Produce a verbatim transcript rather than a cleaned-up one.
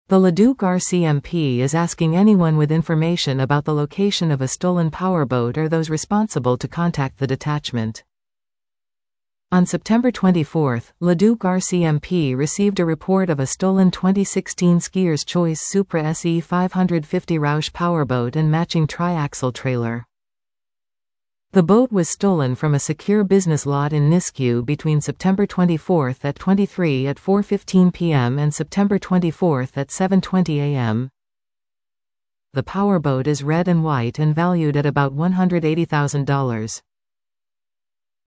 The Leduc R C M P is asking anyone with information about the location of a stolen powerboat or those responsible to contact the detachment. On September twenty-fourth, Leduc R C M P received a report of a stolen twenty sixteen Skier's Choice Supra S E five fifty Roush powerboat and matching triaxle trailer. The boat was stolen from a secure business lot in Nisku between September twenty-fourth at twenty-three at four fifteen p m and September twenty-fourth at seven twenty a m The powerboat is red and white and valued at about one hundred eighty thousand dollars.